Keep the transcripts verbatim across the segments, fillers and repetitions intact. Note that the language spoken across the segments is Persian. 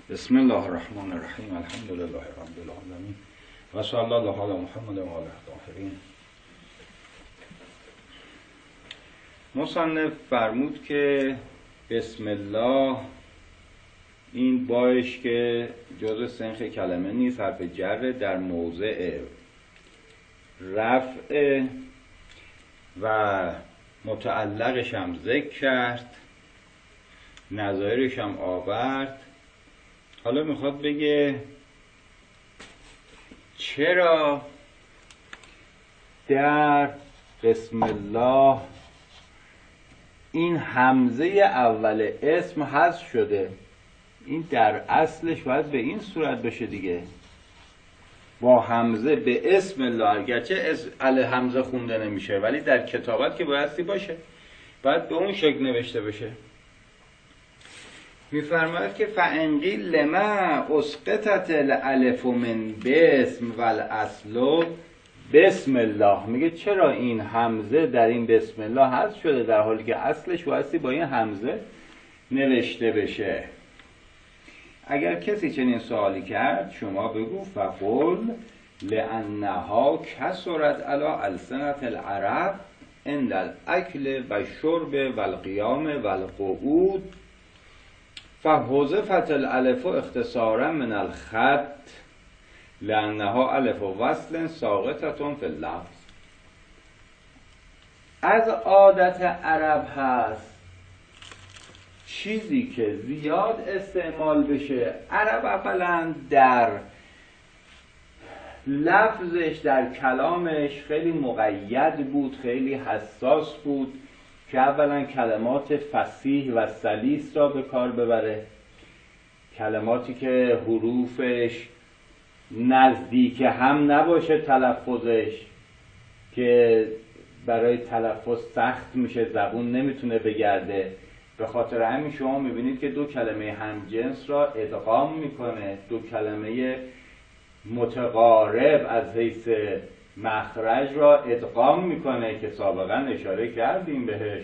بسم الله الرحمن الرحیم. الحمد لله رب العالمین و صلی الله علی محمد و آله الطاهرین. مصنف فرمود که بسم الله این باش که جز سنخ کلمه نیست، حرف جر در موضع رفع و متعلقش هم ذکر کرد، نظایرش هم آورد. حالا میخواد بگه چرا در بسم الله این همزه اول اسم حذف شده. این در اصلش باید به این صورت بشه دیگه، با همزه به اسم الله، اگرچه ال همزه خونده نمیشه ولی در کتابت که بایستی باشه، باید به اون شکل نوشته بشه. میفرماید که فانقیل لما اسقطت الالف من بسم والاصل بسم الله. میگه چرا این همزه در این بسم الله حذف شده در حالی که اصلش بایستی با این همزه نوشته بشه. اگر کسی چنین سوالی کرد شما بگو فقل لانها کثرت علی السنة العرب عند الاکل و شرب و القیام و القعود فحذفت الالف اختصارا من الخط لانها الف وصل ساقطه فی اللفظ. از عادت عرب هست چیزی که زیاد استعمال بشه. عرب اولا در لفظش، در کلامش خیلی مقید بود، خیلی حساس بود که اولا کلمات فصیح و سلیس را به کار ببره، کلماتی که حروفش نزدیک هم نباشه تلفظش، که برای تلفظ سخت میشه، زبون نمیتونه بگرده. به خاطر همین شما میبینید که دو کلمه همجنس را ادغام میکنه، دو کلمه متقارب از حیث مخرج را ادغام میکنه که سابقا اشاره کردیم بهش.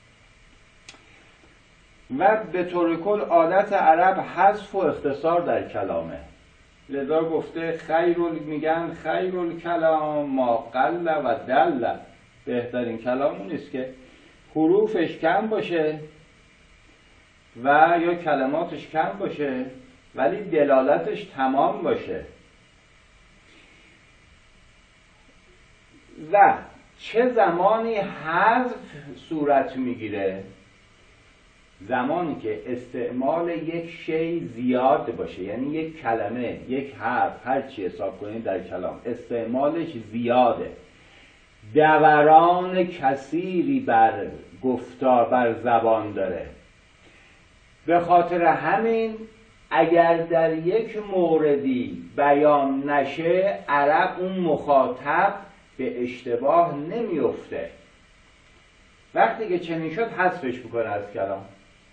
و به طور کل عادت عرب حذف و اختصار در کلامه. لذا گفته خیر، میگن خیر الکلام ما قل و دل. بهترین کلام اون است که حروفش کم باشه و یا کلماتش کم باشه ولی دلالتش تمام باشه. و چه زمانی حذف صورت میگیره؟ زمانی که استعمال یک شی زیاد باشه، یعنی یک کلمه، یک حرف، هر چی حساب کنید در کلام استعمالش زیاده، دوران کثیری بر گفتار، بر زبان داره. به خاطر همین اگر در یک موردی بیان نشه، عرب اون مخاطب به اشتباه نمیفته. وقتی که چنین شد حذفش بکنه از کلام.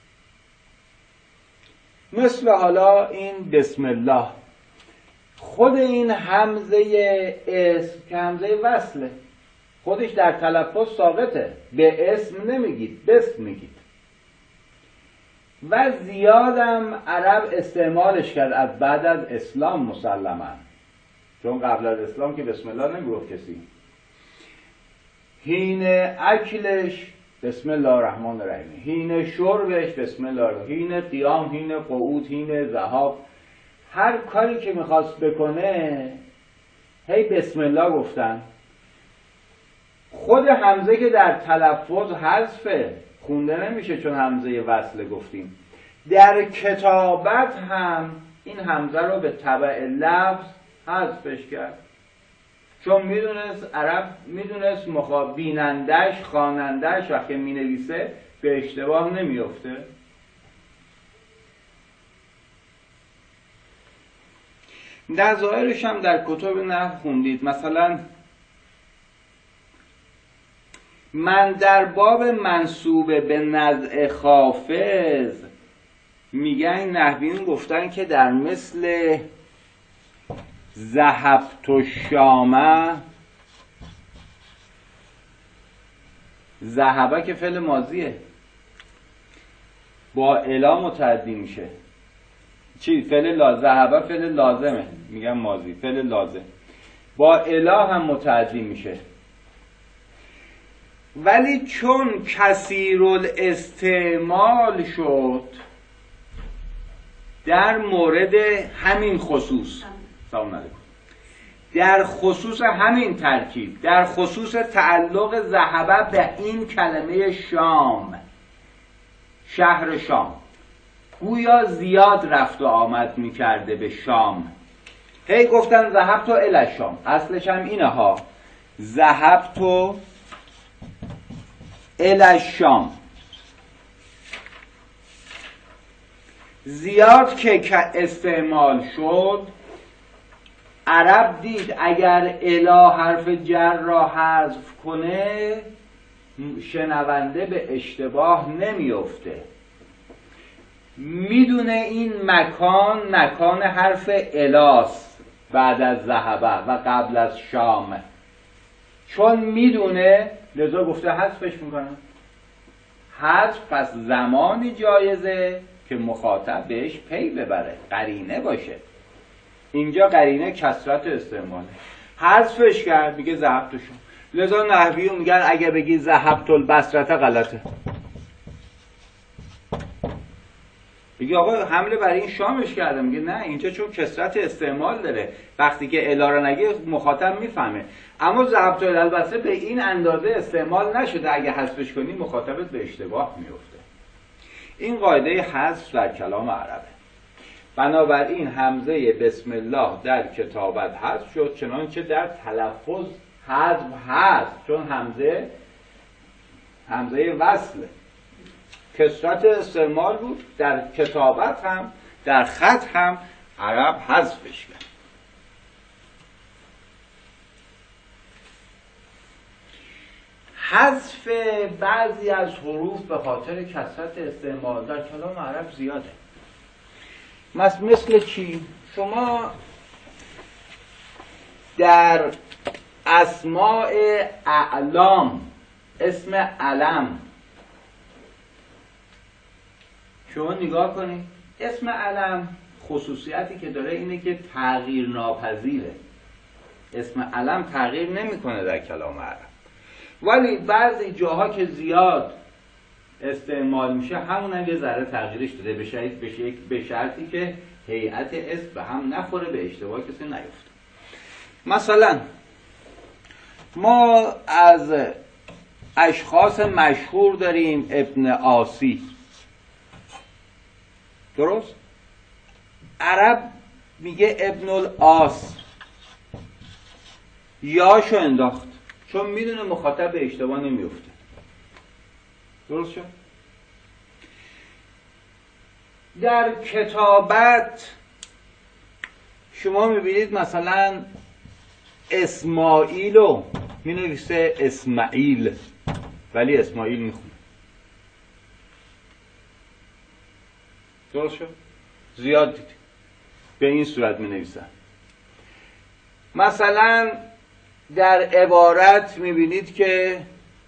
مثل حالا این بسم الله، خود این همزه اسم که همزه وصله، خودش در تلفظ ساقطه، به اسم نمیگید، بسم میگید. و زیادم عرب استعمالش کرد از بعد از اسلام مسلما، چون قبل از اسلام که بسم الله نمیگفت کسی. حین اکلش بسم الله الرحمن الرحیم، حین شربش بسم الله، حین قیام، حین قعود، حین ذهاب، هر کاری که میخواست بکنه هی بسم الله گفتن. خود همزه که در تلفظ حذفه، خونده نمیشه چون همزه وصله گفتیم. در کتابت هم این همزه رو به تبع لفظ حذفش کرد، چون میدونست عرب میدونست مخاطب بینندش، خوانندش وقتی مینویسه به اشتباه نمیفته. نظایرش هم در کتب نحو خوندید. مثلا من در باب منصوب به نزع خافض میگن نحویون گفتن که در مثل ذهبت الشامه، ذهبه که فعل ماضیه با الا متعدی میشه، چی؟ فعل لازم. ذهب فعل لازمه، میگم ماضی، فعل لازم با اله هم متعدی میشه. ولی چون کثیرالاستعمال شد در مورد همین خصوص، سلام علیکم، در خصوص همین ترکیب، در خصوص تعلق ذهب به این کلمه شام، شهر شام، گویا زیاد رفت و آمد میکرده به شام. هی گفتن ذهبت الی شام، اصلش هم اینه ها، ذهبت الی شام. زیاد که استعمال شد، عرب دید اگر الی حرف جر را حذف کنه شنونده به اشتباه نمیفته. میدونه این مکان مکان حرف الاست بعد از ذهبه و قبل از شام، چون میدونه لذا گفته حذفش میکنه. حذف پس زمانی جایزه که مخاطب بهش پی ببره، قرینه باشه. اینجا قرینه کثرت استعماله، حذفش کرد میگه ذهبت شام. لذا نحویون میگن اگه بگی ذهبت البصره غلطه. بگی آقا حمله برای این شامش کرده، میگه نه، اینجا چون کثرت استعمال داره، وقتی که الی را نگه مخاطب میفهمه. اما ذهبت البصره به این اندازه استعمال نشده، اگه حذفش کنی مخاطبت به اشتباه میفته. این قاعده حذف در کلام عربه. بنابراین همزه بسم الله در کتابت حذف شد، چنانچه در تلفظ حذف هست، چون همزه همزه وصله، کثرت استعمال بود. در کتابت هم در خط هم عرب حذفش کرد. حذف بعضی از حروف به خاطر کثرت استعمال در کلام عرب زیاده. مثل چی؟ شما در اسماء اعلام، اسم علم شما نگاه کنید، اسم علم خصوصیتی که داره اینه که تغییر ناپذیره. اسم علم تغییر نمیکنه در کلام عرب، ولی بعضی جاها که زیاد استعمال میشه همون هم یه ذره تغییرش داده، به شرطی به شرطی که هیئت اسم به هم نخوره، به اشتباه کسی نیفته. مثلا ما از اشخاص مشهور داریم ابن آسی، درست؟ عرب میگه ابن العاص، یاشو انداخت چون میدونه مخاطب به اشتباه نمیفته. درست شد؟ در کتابت شما میبینید مثلا اسماعیلو مینویسه اسماعیل، ولی اسماعیل میخونه. درست شد؟ زیاد دید به این صورت مینویسن. مثلا در عبارت میبینید که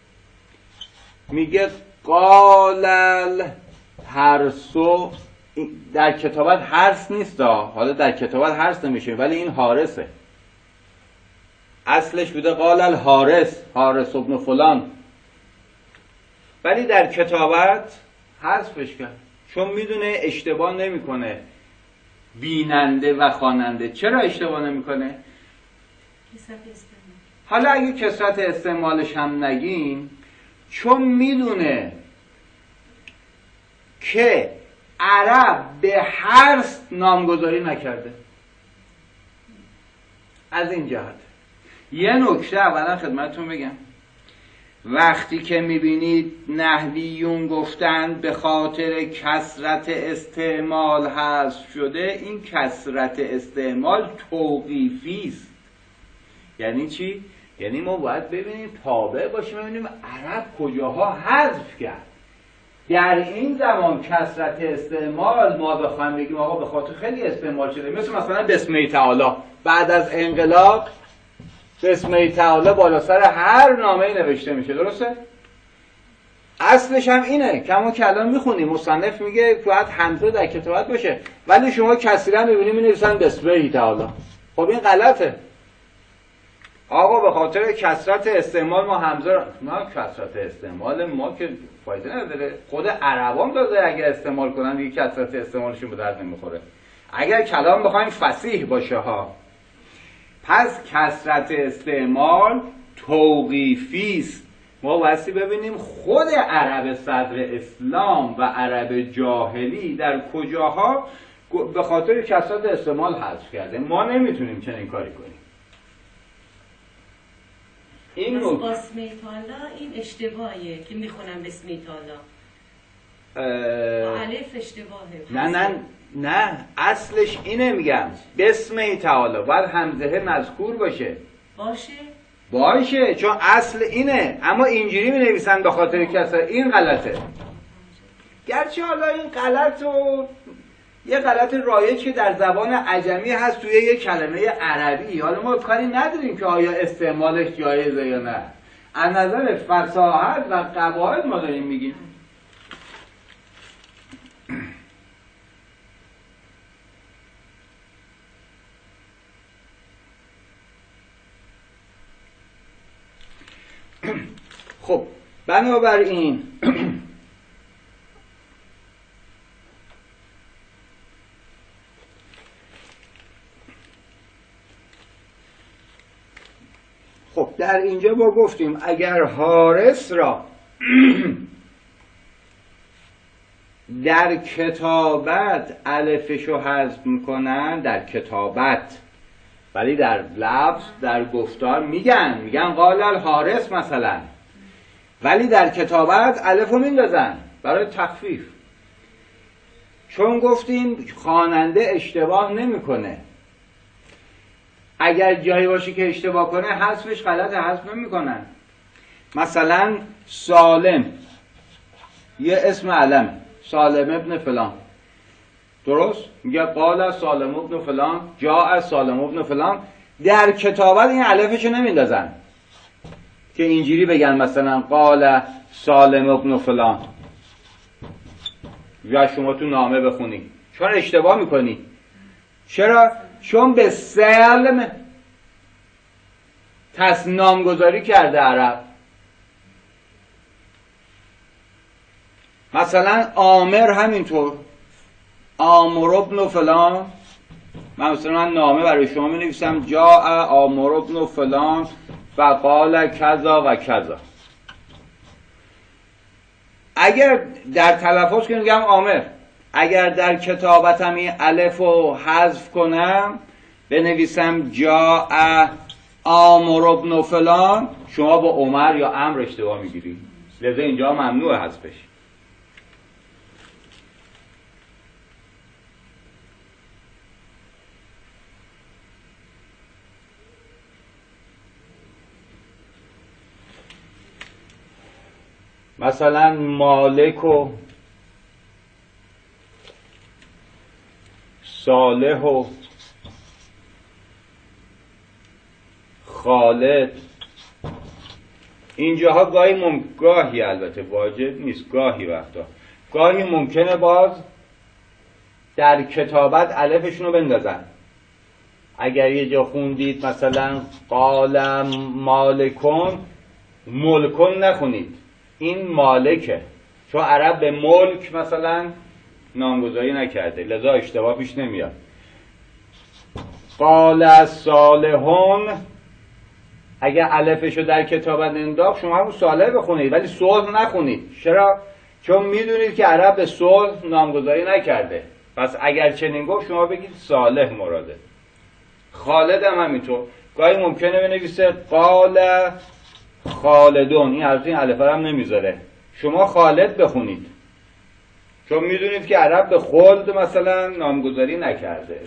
میگه قال الحرسو، در کتابت حرس نیست، حالا در کتابت حرس نمیشه ولی این حارسه، اصلش بوده قال الحارس، حارس ابن فلان، ولی در کتابت حذفش کرد چون میدونه اشتباه نمیکنه بیننده و خواننده. چرا اشتباه نمیکنه؟ حالا اگه کثرت استعمالش هم نگیم، چون میدونه که عرب به حرس نامگذاری نکرده. از این جهت یه نکته اولا خدمتتون بگم، وقتی که میبینید نحویون گفتند به خاطر کثرت استعمال حذف شده، این کثرت استعمال توقیفی است. یعنی چی؟ یعنی ما باید ببینیم تابع باشیم، ببینیم عرب کجاها حذف کرد. در این زمان کثرت استعمال ما بخوایم بگیم آقا به خاطر خیلی استعمال شده، مثل مثلا بسم تعالی، بعد از انقلاب بسم تعالی بالا سر هر نامه نوشته میشه، درسته؟ اصلش هم اینه که همون که الان میخونیم مصنف میگه باید همزه در کتابت باشه، ولی شما کثیرا میبینیم مینویسن بسمه تعالی. خب این غلطه. آقا به خاطر کثرت استعمال ما همزه را... نه کثرت استعمال ما که فایده نداره، خود عربان داده اگر استعمال کنن دیگه کثرت استعمالشون به درد نمیخوره. اگر کلام بخوایم فصیح باشه ها، پس کثرت استعمال توقیفی است. ما واسه ببینیم خود عرب صدر اسلام و عرب جاهلی در کجاها به خاطر کثرت استعمال حذف کرده. ما نمیتونیم چنین کاری کنیم. این نو بسم تعالی این اشتباهیه که میخونم بسم تعالی. اه... الف اشتباهه. نه نه نه اصلش اینه میگم بسم تعالی باید همزه مذکور باشه. باشه؟ باشه چون اصل اینه، اما اینجوری می نویسن به خاطر کسر. این غلطه. گرچه حالا این غلط و یه غلط رایج که در زبان عجمی هست توی یه کلمه عربی، حالا ما کاری نداریم که آیا استعمالش جایزه یا نه. از نظر فصاحت و قواعد ما داریم میگیم. خب بنابراین خب در اینجا ما گفتیم اگر حارس را در کتابت الفشو حذف میکنن، در کتابت، ولی در لفظ در گفتار میگن میگن قال الحارس مثلا، ولی در کتابت الفو میندازن برای تخفیف. چون گفتیم خواننده اشتباه نمیکنه، اگر جایی باشه که اشتباه کنه حذفش غلط، حذف نمیکنن. مثلا سالم یه اسم علمه، سالم ابن فلان، درست؟ میگه قال سالم ابن فلان، جاء سالم ابن فلان. در کتابت این الفشو نمیندازن که اینجوری بگن مثلا قال سالم ابن فلان یا شما تو نامه بخونی، چون اشتباه میکنی. چرا؟ چون به سلم تس نامگذاری کرده عرب. مثلا آمر همینطور، آمر ابن فلان. من مثلا نامه برای شما می نویسم جاء آمر ابن فلان فقال کذا و کذا. اگر در تلفظ که میگم آمر، اگر در کتابتم این الف رو حذف کنم بنویسم جاء آمر ابن فلان، شما با عمر یا امر اشتباه میگیری، لذا اینجا ممنوع حذفش. مثلا مالک و صالح و خالد، اینجاها گاهی مم... گاهی البته واجب نیست، گاهی وقتا گاهی ممکنه باز در کتابت الفشون رو بندازن. اگر یه جا خوندید مثلا قال مالکون، ملکون نخونید، این مالکه، چون عرب به ملک مثلا نامگذاری نکرده، لذا اشتباه پیش نمیاد. قال صالحون، اگر الفشو در کتابت انداخت شما همون صالح بخونید ولی صلح نخونید. چرا؟ چون میدونید که عرب به صلح نامگذاری نکرده، پس اگر چنین گفت شما بگید صالح مراده. خالد هم همینطور، گاهی ممکنه بنویسه قال خالدون، این از این الف هم نمیذاره، شما خالد بخونید، چون میدونید که عرب به خلد مثلا نامگذاری نکرده.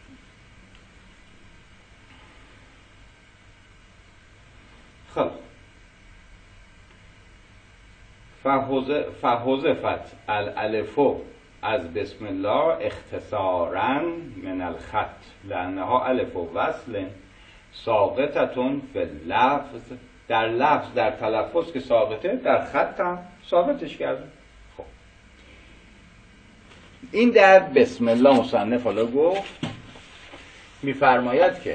خب فحذفت الالفو از بسم الله اختصارا من الخط لانها الف وصل ساقطتون فی اللفظ در لفظ در تلفظ که ثابته، در خط هم ثابتش کرده. خب این در بسم الله مصنف حالا گفت، میفرماید که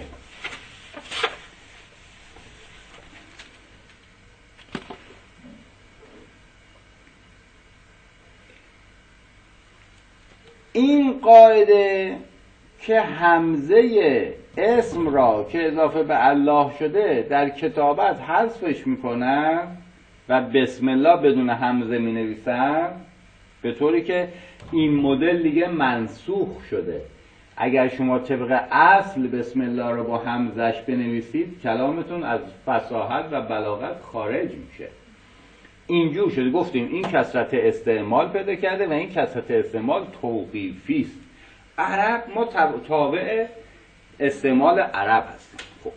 این قاعده که همزه اسم را که اضافه به الله شده در کتابت حذفش میکنن و بسم الله بدون همزه می نویسن، به طوری که این مدل دیگه منسوخ شده. اگر شما طبق اصل بسم الله رو با همزش بنویسید، کلامتون از فصاحت و بلاغت خارج میشه. اینجور شده. گفتیم این کثرت استعمال پیدا کرده و این کثرت استعمال توقیفی است. عرب ما تابع استعمال عرب هستیم. خب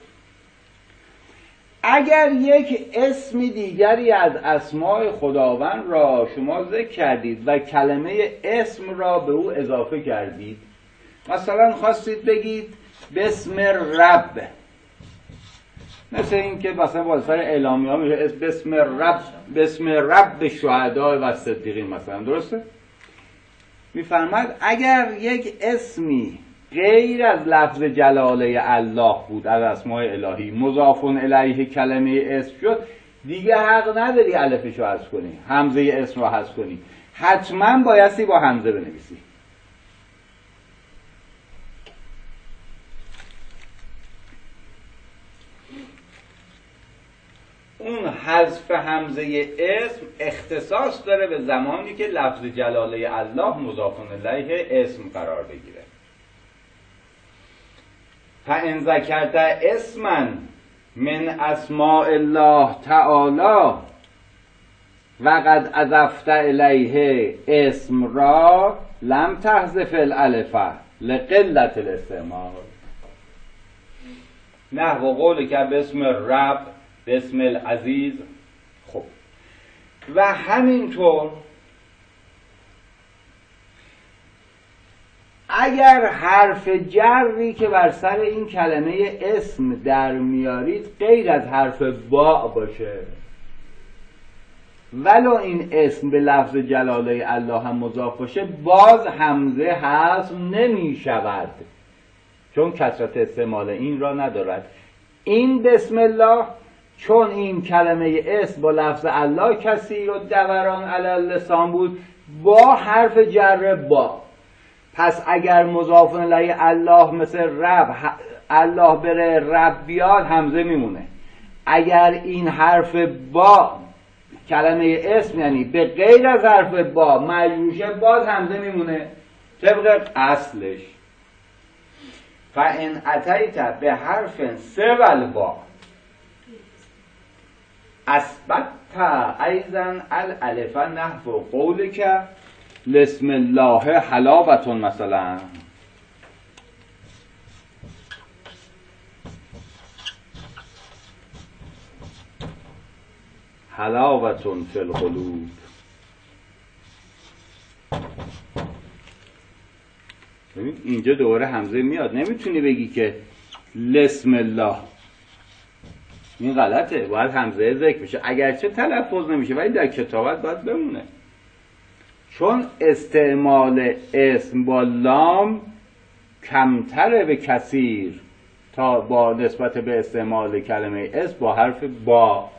اگر یک اسم دیگری از اسماء خداوند را شما ذکر کردید و کلمه اسم را به او اضافه کردید، مثلا خواستید بگید بسم رب، مثل این که مثلا با سر اعلامی ها میشه بسم رب، بسم رب شهداء و صدیقین مثلا، درسته؟ میفرماید اگر یک اسمی غیر از لفظ جلاله الله بود از اسماء الهی مضاف الیه کلمه اسم شد، دیگه حق نداری الفش رو حذف کنی، همزه اسم رو حذف کنی، حتما بایستی با همزه بنویسی. اون حذف همزه اسم اختصاص داره به زمانی که لفظ جلاله الله مضاف الیه اسم قرار بگیره. فَإِنْ ذَكَرْتَ اسما من اسماء الله تعالی وقد اضفت الیه اسم را لم تحذف الالف لقلت الاستعمال. نحو قول که بسم رب، بسم العزیز. خب و همینطور اگر حرف جری که بر سر این کلمه اسم در میارید غیر از حرف با باشه، ولو این اسم به لفظ جلاله الله هم مضاف باشه، باز همزه حذف نمی شود، چون کثرت استعمال این را ندارد. این بسم الله چون این کلمه اسم با لفظ الله کثیر و دوران علی اللسان بود، با حرف جر با، پس اگر مضاف الیه الله مثل رب، الله بره رب بیاد، همزه میمونه. اگر این حرف با کلمه اسم یعنی به غیر از حرف با مجروشه، باز همزه میمونه طبق اصلش. فَإِنْ أَتَيْتَ به حرف سوى با اثبت ایضا الالف نحو قولک لاسم الله حلاوتون مثلا. حلاوتون فی القلوب. اینجا دوباره همزه میاد، نمیتونی بگی که لاسم الله، این غلطه، باید همزه ذکر بشه، اگرچه تلفظ نمیشه ولی در کتابت باید بمونه، چون استعمال اسم با لام کمتره به کثیر تا با نسبت به استعمال کلمه اسم با حرف با.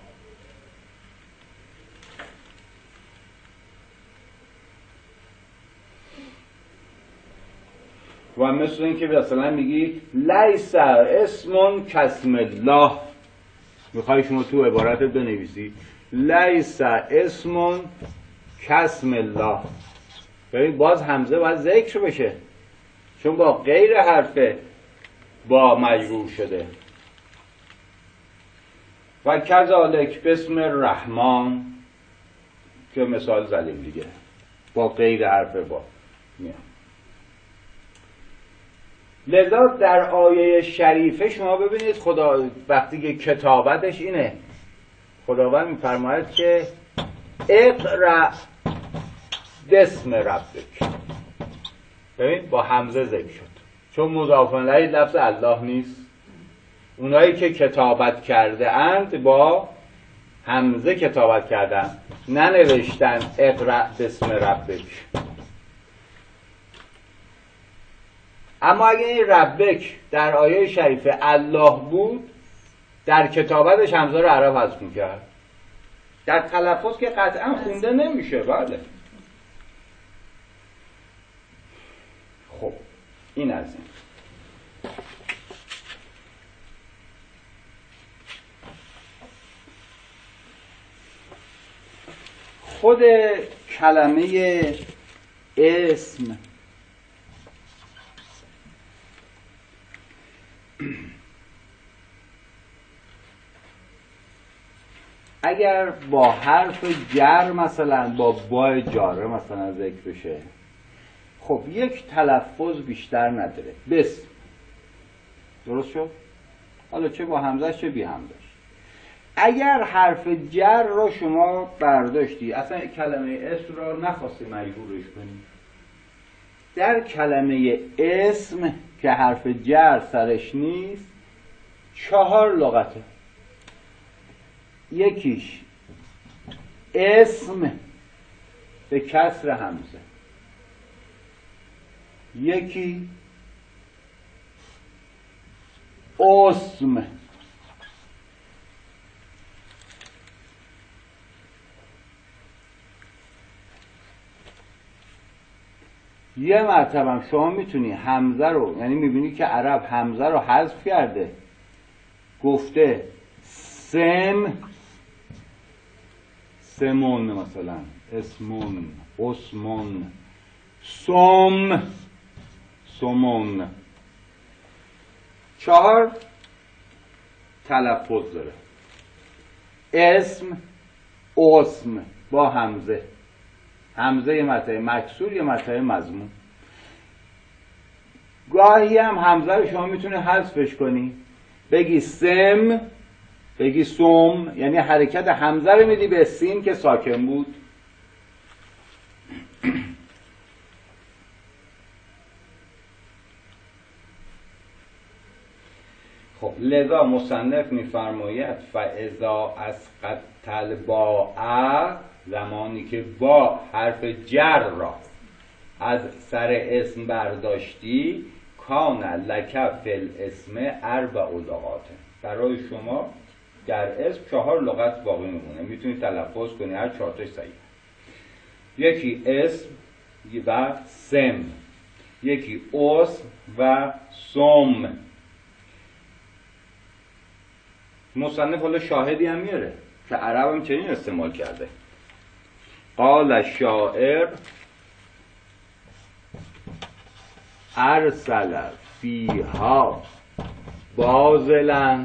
و مثل این که مثلا میگی لیس اسم کاسم الله، میخوای شما تو عبارت بنویسی لیس اسم کاسم الله، ببین باز همزه باید ذکر بشه، چون با غیر حرف با مجرور شده. و کذالک بسم الرحمن که مثال زدیم دیگه، با غیر حرف با میاد. لذا در آیه شریفه شما ببینید خدا وقتی که کتابتش اینه، خداوند میفرماید که اقرأ بسم ربک، ببین با همزه ذکر شد، چون مضاف الیه لفظ الله نیست. اونایی که کتابت کرده اند با همزه کتابت کردن، ننوشتن اقرأ بسم ربک. اما اگه این ربک در آیه شریفه الله بود، در کتابتش همزه رو عرب حذف میکرد. در تلفظ که قطعا خونده نمیشه. بله. خب این از این. خود کلمه اسم اگر با حرف جر مثلا با با جاره مثلا ذکر بشه، خب یک تلفظ بیشتر نداره. بسم. درست شد؟ حالا چه با همزه چه بی همزه. اگر حرف جر رو شما برداشتی، اصلا کلمه اسم رو نخواستی مجبورش کنی، در کلمه اسم که حرف جر سرش نیست چهار لغته. یکیش اسم به کسر همزه، یکی اسم، یه مرتبه شما میتونی همزه رو، یعنی میبینی که عرب همزه رو حذف کرده، گفته سم، سمون مثلا، اسمون، اسمون، سم، سمون. چهار تلفظ داره. اسم، اسم با همزه، همزه یه مرتبه مکسور یه مرتبه مضموم. گاهی هم همزه رو شما میتونه حذفش کنی، بگی سم، بگی سوم، یعنی حرکت همزه رو میدی به سین که ساکن بود. خب لذا مصنف میفرماید فاذا اسقطت الباء، زمانی که با حرف جر را از سر اسم برداشتی، کان لک فی الاسم اربع لغات، برای شما در اسم چهار لغت باقی میمونه، میتونی تلفظ کنی هر چهار تاش صحیح. یکی اسم و سم، یکی اسم و سم. مصنف حالا شاهدی هم میاره که عرب هم چنین استعمال کرده. قال الشاعر ارسل فیها بازلا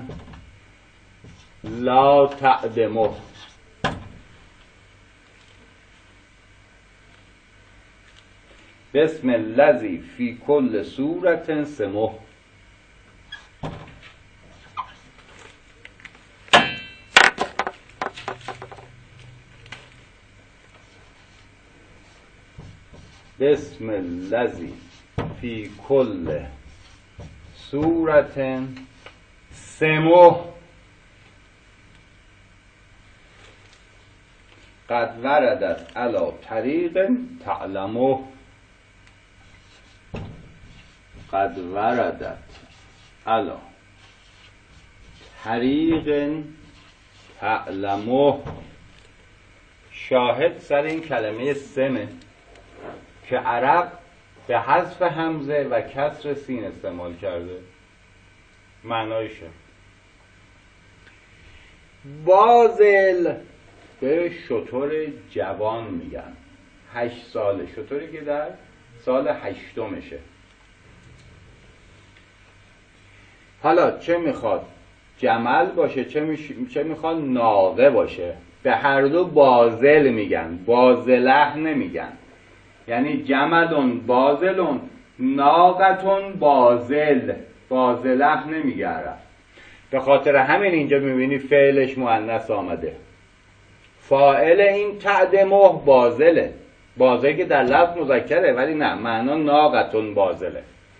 لا تعدمه. بسم الذی فی کل سورة سمه. بسم الذی فی کل سورة سمه قد وردت علی طریق تعلمه. قد وردت علی طریق تعلمه. شاهد سر این کلمه سمه که عرب به حذف همزه و کسر سین استعمال کرده. معنایشه بازل به شتر جوان میگن، هشت ساله، شتری که در سال هشتمشه. حالا چه میخواد جمل باشه چه, میش... چه میخواد ناقه باشه، به هر دو بازل میگن، بازله نمیگن. یعنی جملون بازلون، ناقتون بازل، بازله نمیگه عرب. به خاطر همین اینجا میبینی فعلش مؤنث آمده. فاعل این تعدمه بازله، بازل که در لفظ مذکره ولی نه، معنا ناقتون بازله.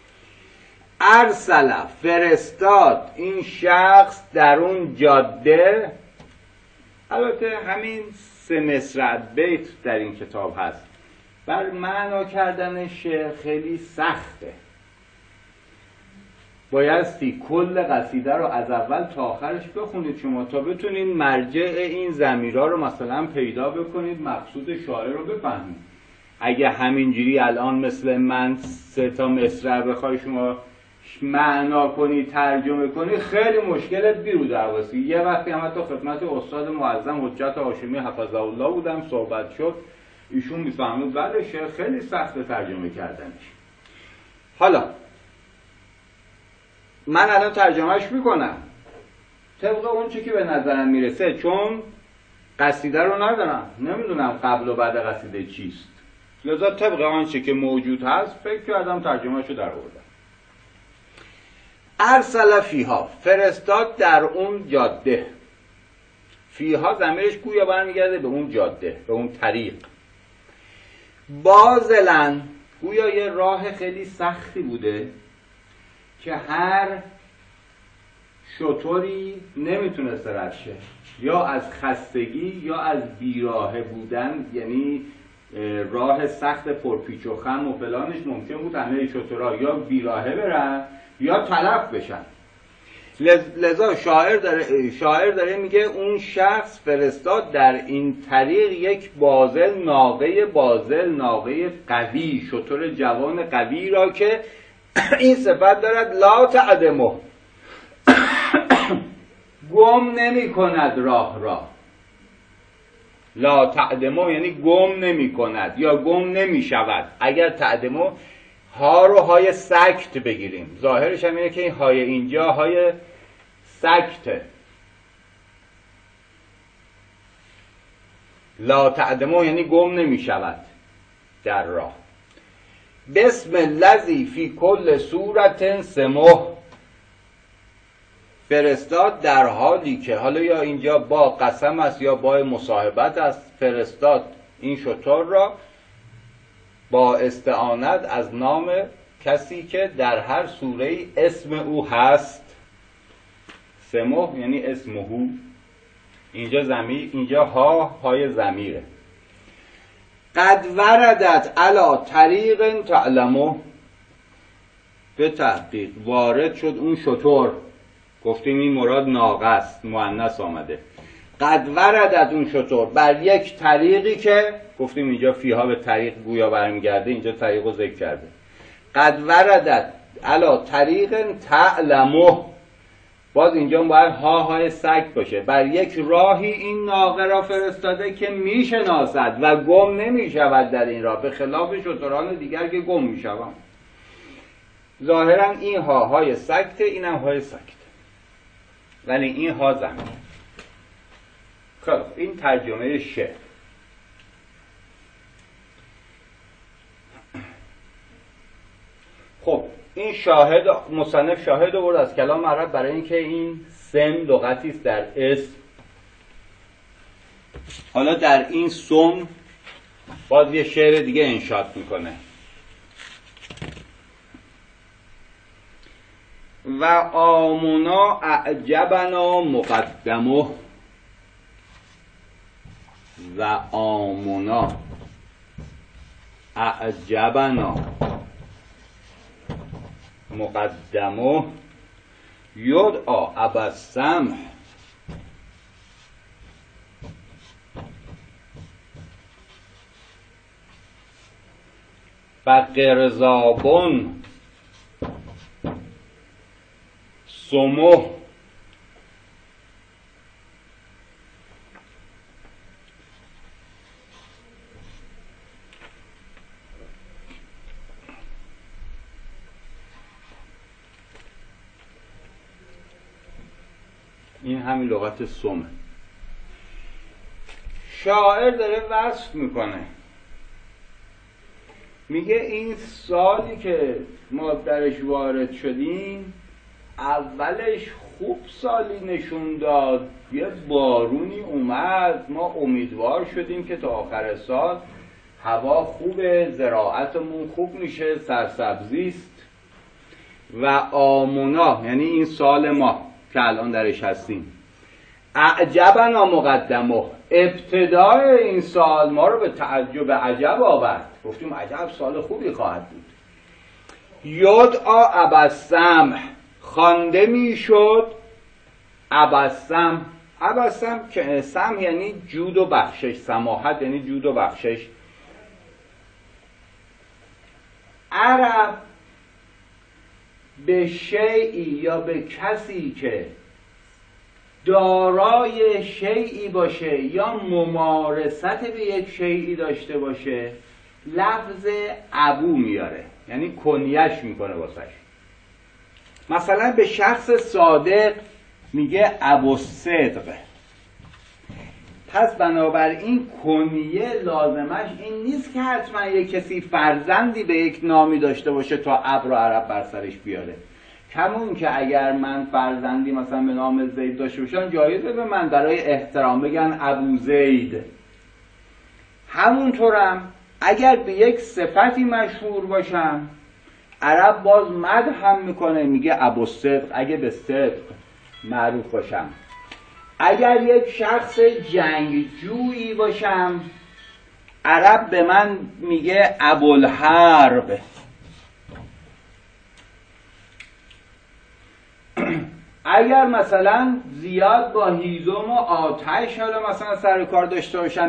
ارسل فرستاد این شخص در اون جاده البته همین سه مصرع بیت در این کتاب هست. بر معنا کردن شعر خیلی سخته، بایستی کل قصیده رو از اول تا آخرش بخونید شما تا بتونید مرجع این ضمیرها رو مثلا پیدا بکنید، مقصود شاعر رو بفهمید. اگه همینجوری الان مثل من سه تا مصرع بخوای شما معنا کنی، ترجمه کنی، خیلی مشکلت بیرو درواسی. یه وقتی هم حتی خدمت استاد معظم حجت هاشمی حفظه الله بودم، صحبت شد، ایشون میفهمید بله شعر خیلی سخت ترجمه کردنش. حالا من الان ترجمهش میکنم طبق اون چی که به نظرم میرسه، چون قصیده رو ندارم، نمیدونم قبل و بعد قصیده چیست، لذا طبق آنچه که موجود هست فکر کردم ترجمهشو در آوردم. ارسل فیها، فرستاد در اون جاده. فیها ضمیرش گویا برمیگرده به اون جاده، به اون طریق. بازلن، گویا یه راه خیلی سختی بوده که هر شطوری نمیتونست رد شه، یا از خستگی یا از بیراهه بودن، یعنی راه سخت پرپیچ و خم و فلانش ممکن بود همه شطورها یا بیراهه برن یا تلف بشن. لذا شاعر داره شاعر داره میگه اون شخص فرستاد در این طریق یک بازل، ناقه بازل، ناقه قوی، شطور جوان قوی را که این صفت دارد لا تعدمه، گم نمی کند راه را. لا تعدمه یعنی گم نمی کند یا گم نمی شود. اگر تعدمه ها رو های سکت بگیریم، ظاهرش هم اینه که این های اینجا های سکته. لا تعدمه یعنی گم نمی شود در راه. بسم الذی فی کل صورت سمه، فرستاد در حالی که، حالا یا اینجا با قسم است یا با مصاحبت است، فرستاد این شطور را با استعانت از نام کسی که در هر سوره اسم او هست. سمه یعنی اسمهو، اینجا ضمیر، اینجا ها های ضمیره. قد وردت علی طریق تعلمه، به تحقیق وارد شد اون شطور، گفتیم این مراد ناقه است، مؤنث آمده. قد وردت اون شطور بر یک طریقی که، گفتیم اینجا فیها به طریق گویا برمیگرده، اینجا طریق رو ذکر کرده. قد وردت علی طریق تعلمه، باز اینجا باید ها های سکت باشه، بر یک راهی این ناقه را فرستاده که میشناسد و گم نمیشود در این راه، به خلاف شتران دیگر که گم میشوند. ظاهرا این ها های سکت، این هم های سکت، ولی این ها زمین. خب این ترجمه شعر. خب این شاهد، مصنف شاهد آورد از کلام عرب برای اینکه این سم لغتی است در اسم. حالا در این سم باز یه شعر دیگه انشاد میکنه. و آمنا اعجبنا مقدمه، و آمنا اعجبنا مقدمه یدعا ابا السمح، و قرزابون سمو، این همین لغت سمه. شاعر داره وصف میکنه، میگه این سالی که ما درش وارد شدیم اولش خوب سالی نشون داد، یه بارونی اومد، ما امیدوار شدیم که تا آخر سال هوا خوبه، زراعتمون خوب میشه، سرسبزی است. و آمونا یعنی این سال ما که الان درش هستیم، اعجبنا مقدمه، ابتدای این سال ما رو به تعجب عجب آورد. گفتیم عجب سال خوبی خواهد بود. یدعا ابوالسمح، خوانده میشد ابوالسمح. ابوالسمح که سمح یعنی جود و بخشش، سماحت یعنی جود و بخشش. عرب به شیئی یا به کسی که دارای شیئی باشه یا ممارست به یک شیئی داشته باشه لفظ ابو میاره، یعنی کنیش میکنه واسش. مثلا به شخص صادق میگه ابوالصدق. پس بنابراین کنیه لازمش این نیست که حتما یک کسی فرزندی به یک نامی داشته باشه تا ابر و عرب بر سرش بیاره. کمون که اگر من فرزندی مثلا به نام زید داشته باشم جایزه به من برای احترام بگن ابو زید. همونطورم اگر به یک صفتی مشهور باشم عرب باز مدح هم میکنه، میگه ابوالصدق اگه به صدق معروف باشم. اگر یک شخص جنگجویی باشم عرب به من میگه ابوالحرب. اگر مثلا زیاد با هیزم و آتش حالا مثلا سر کار داشته باشم